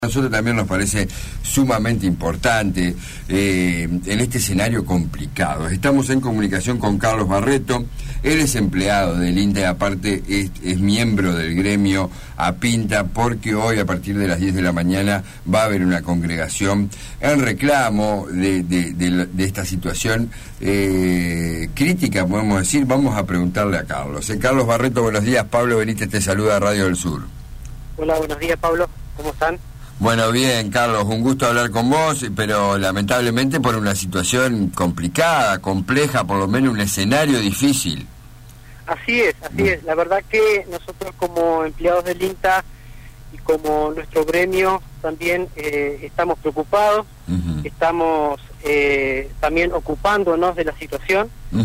A nosotros también nos parece sumamente importante en este escenario complicado. Estamos en comunicación con Carlos Barreto. Él es empleado del INTA y aparte es miembro del gremio APINTA, porque hoy a partir de las 10 de la mañana va a haber una congregación en reclamo de esta situación crítica, podemos decir. Vamos a preguntarle a Carlos. Carlos Barreto, buenos días. Pablo Benítez te saluda, Radio del Sur. Hola, buenos días, Pablo. ¿Cómo están? Bueno, bien, Carlos, un gusto hablar con vos, pero lamentablemente por una situación complicada, compleja, por lo menos un escenario difícil. Así es. La verdad que nosotros como empleados del INTA y como nuestro gremio también estamos preocupados, estamos también ocupándonos de la situación.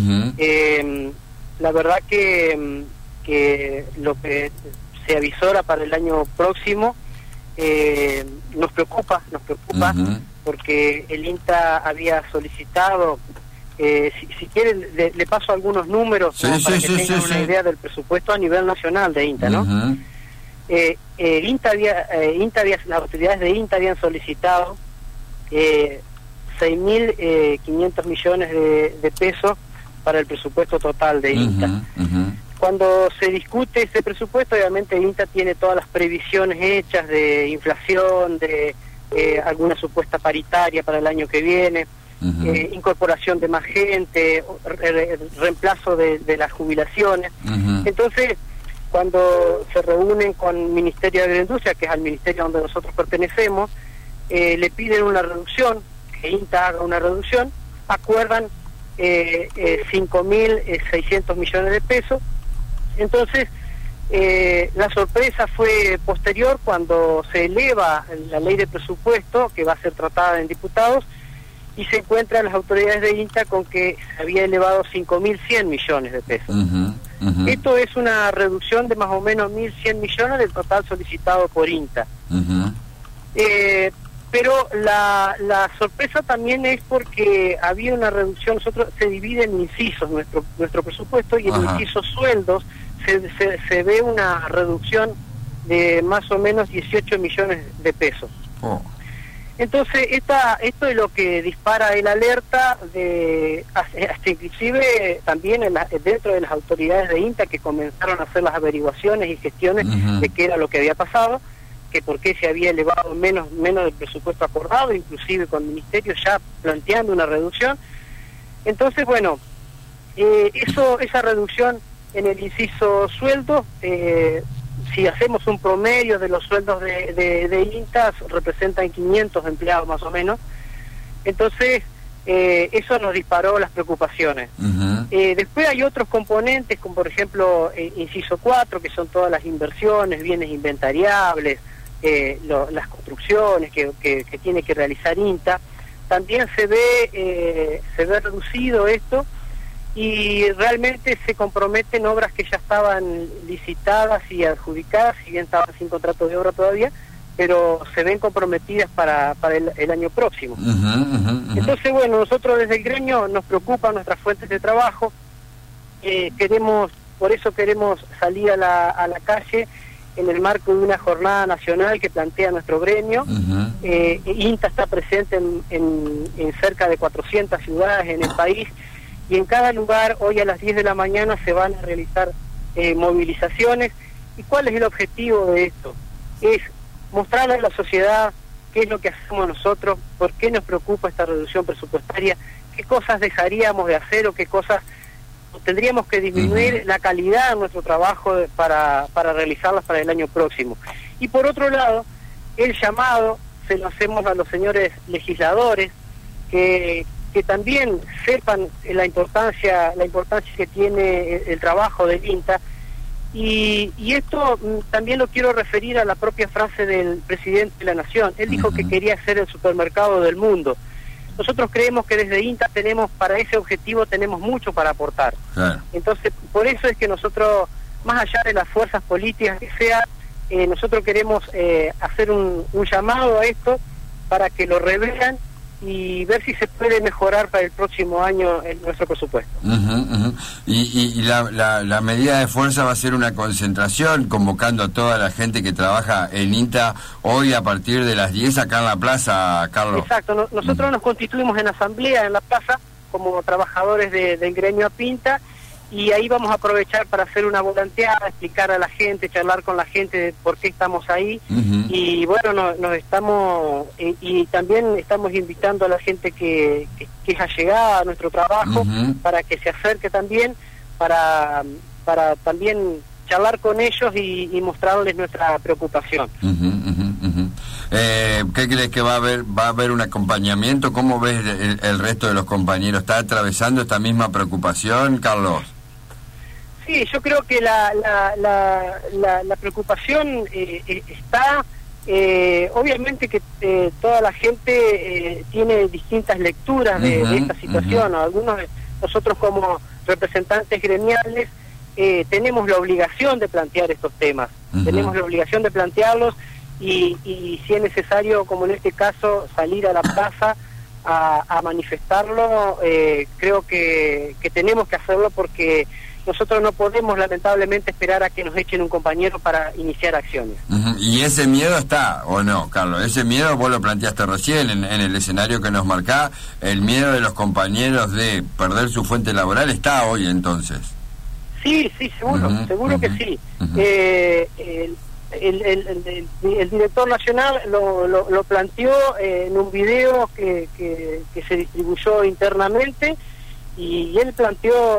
La verdad que lo que se avisora para el año próximo nos preocupa porque el INTA había solicitado, si quieren le paso algunos números para que tengan una idea del presupuesto a nivel nacional de INTA, ¿no? Las autoridades de INTA habían solicitado 6.500 millones de pesos para el presupuesto total de INTA. Cuando se discute ese presupuesto, obviamente INTA tiene todas las previsiones hechas de inflación, de alguna supuesta paritaria para el año que viene, incorporación de más gente, reemplazo de las jubilaciones. Entonces, cuando se reúnen con el Ministerio de Agricultura, que es al ministerio donde nosotros pertenecemos, le piden una reducción, que INTA haga una reducción, acuerdan 5.600 millones de pesos. Entonces, la sorpresa fue posterior cuando se eleva la ley de presupuesto, que va a ser tratada en diputados, y se encuentran las autoridades de INTA con que se había elevado 5.100 millones de pesos. Esto es una reducción de más o menos 1.100 millones del total solicitado por INTA. Pero la sorpresa también es porque había una reducción. Nosotros se divide en incisos nuestro presupuesto, y en incisos sueldos se ve una reducción de más o menos 18 millones de pesos. Entonces esto es lo que dispara el alerta hasta inclusive también dentro de las autoridades de INTA, que comenzaron a hacer las averiguaciones y gestiones de qué era lo que había pasado, que por qué se había elevado menos del presupuesto acordado, inclusive con el ministerio ya planteando una reducción. Entonces, bueno, esa reducción en el inciso sueldo, si hacemos un promedio de los sueldos de INTA, representan 500 empleados más o menos. Entonces, eso nos disparó las preocupaciones. Después hay otros componentes, como por ejemplo inciso 4, que son todas las inversiones, bienes inventariables, las construcciones que tiene que realizar INTA. También se ve reducido esto, y realmente se comprometen obras que ya estaban licitadas y adjudicadas, si bien estaban sin contrato de obra todavía, pero se ven comprometidas para el año próximo. Entonces, bueno, nosotros desde el gremio nos preocupan nuestras fuentes de trabajo, por eso queremos salir a la calle en el marco de una jornada nacional que plantea nuestro gremio. INTA está presente en cerca de 400 ciudades en el país, y en cada lugar hoy a las 10 de la mañana se van a realizar movilizaciones. ¿Y cuál es el objetivo de esto? Es mostrarle a la sociedad qué es lo que hacemos nosotros, por qué nos preocupa esta reducción presupuestaria, qué cosas dejaríamos de hacer o qué cosas tendríamos que disminuir la calidad de nuestro trabajo para realizarlas para el año próximo. Y por otro lado, el llamado se lo hacemos a los señores legisladores, que también sepan la importancia que tiene el trabajo del INTA. Y esto también lo quiero referir a la propia frase del presidente de la Nación. Él dijo que quería ser el supermercado del mundo. Nosotros creemos que desde INTA para ese objetivo tenemos mucho para aportar. Entonces, por eso es que nosotros, más allá de las fuerzas políticas que sean, nosotros queremos hacer un llamado a esto para que lo revelan y ver si se puede mejorar para el próximo año nuestro presupuesto. Y la medida de fuerza va a ser una concentración, convocando a toda la gente que trabaja en INTA hoy a partir de las 10 acá en la plaza, Carlos. Exacto, nosotros nos constituimos en asamblea en la plaza como trabajadores del gremio APINTA, y ahí vamos a aprovechar para hacer una volanteada, explicar a la gente, charlar con la gente de por qué estamos ahí. Y bueno, nos estamos y también estamos invitando a la gente que es allegada a nuestro trabajo para que se acerque también, para también charlar con ellos y mostrarles nuestra preocupación. ¿Qué crees que va a haber un acompañamiento? ¿Cómo ves el resto de los compañeros? ¿Está atravesando esta misma preocupación, Carlos? Sí, yo creo que la preocupación está, obviamente que toda la gente tiene distintas lecturas de esta situación. Algunos de nosotros como representantes gremiales tenemos la obligación de plantear estos temas, tenemos la obligación de plantearlos y si es necesario, como en este caso, salir a la plaza a manifestarlo, creo que tenemos que hacerlo, porque nosotros no podemos lamentablemente esperar a que nos echen un compañero para iniciar acciones. ¿Y ese miedo está o no, Carlos? Ese miedo vos lo planteaste recién en el escenario que nos marcá, el miedo de los compañeros de perder su fuente laboral está hoy entonces. Sí, seguro que sí. El director nacional lo planteó en un video que se distribuyó internamente, y él planteó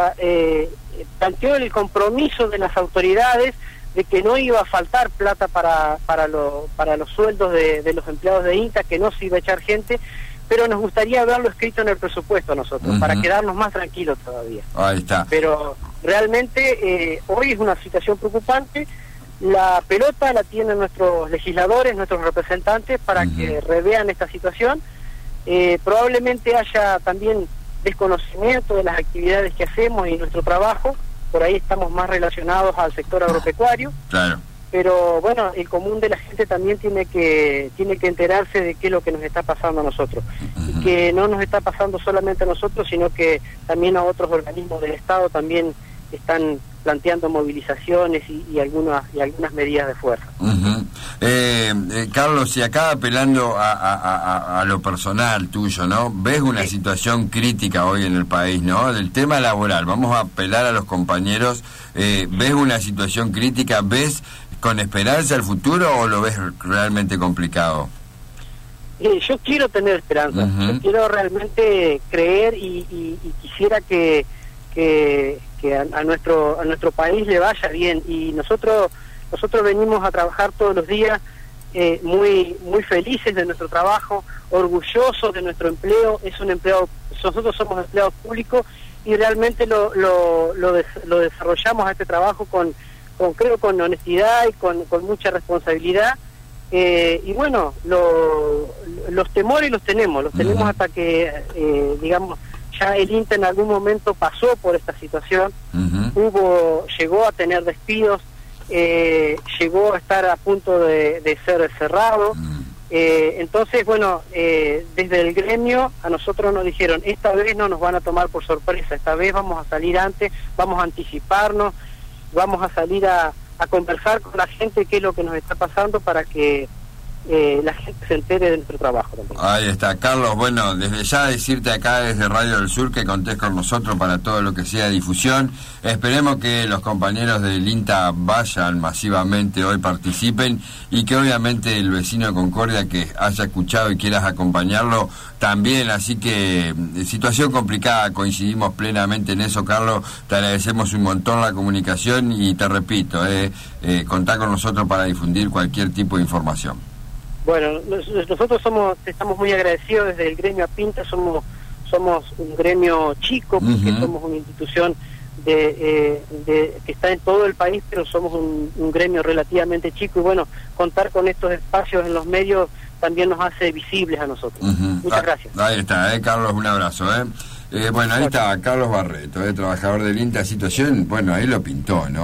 el compromiso de las autoridades de que no iba a faltar plata para los sueldos de los empleados de INTA, que no se iba a echar gente, pero nos gustaría verlo escrito en el presupuesto nosotros, para quedarnos más tranquilos todavía. Ahí está. Pero realmente hoy es una situación preocupante. La pelota la tienen nuestros legisladores, nuestros representantes, para que revean esta situación. Probablemente haya también desconocimiento de las actividades que hacemos y nuestro trabajo. Por ahí estamos más relacionados al sector agropecuario. Claro. Pero bueno, el común de la gente también tiene que enterarse de qué es lo que nos está pasando a nosotros, y que no nos está pasando solamente a nosotros, sino que también a otros organismos del Estado también están planteando movilizaciones y algunas medidas de fuerza. Carlos, y acá apelando a lo personal tuyo, ¿no? ¿Ves una situación crítica hoy en el país, ¿no? Del tema laboral, vamos a apelar a los compañeros, ¿ves una situación crítica? ¿Ves con esperanza el futuro o lo ves realmente complicado? Yo quiero tener esperanza, yo quiero realmente creer y quisiera que a nuestro país le vaya bien, y nosotros venimos a trabajar todos los días muy felices de nuestro trabajo, orgullosos de nuestro empleo. Nosotros somos empleados públicos y realmente lo desarrollamos a este trabajo creo con honestidad y con mucha responsabilidad, y bueno, los temores los tenemos hasta que digamos ya el INTA en algún momento pasó por esta situación, llegó a tener despidos, llegó a estar a punto de ser cerrado. Entonces, bueno, desde el gremio a nosotros nos dijeron, esta vez no nos van a tomar por sorpresa, esta vez vamos a salir antes, vamos a anticiparnos, vamos a salir a conversar con la gente qué es lo que nos está pasando, para que la gente se entere de nuestro trabajo también. Ahí está, Carlos. Bueno, desde ya decirte acá desde Radio del Sur que contés con nosotros para todo lo que sea difusión. Esperemos que los compañeros del INTA vayan masivamente hoy, participen, y que obviamente el vecino de Concordia que haya escuchado y quieras acompañarlo también. Así que situación complicada, coincidimos plenamente en eso, Carlos. Te agradecemos un montón la comunicación y te repito, contá con nosotros para difundir cualquier tipo de información. Bueno, nosotros estamos muy agradecidos desde el gremio APINTA. Somos un gremio chico, porque somos una institución que está en todo el país, pero somos un gremio relativamente chico, y bueno, contar con estos espacios en los medios también nos hace visibles a nosotros. Muchas gracias. Ahí está, Carlos, un abrazo. Bueno, ahí está Carlos Barreto, trabajador del INTA. Situación, bueno, ahí lo pintó, ¿no?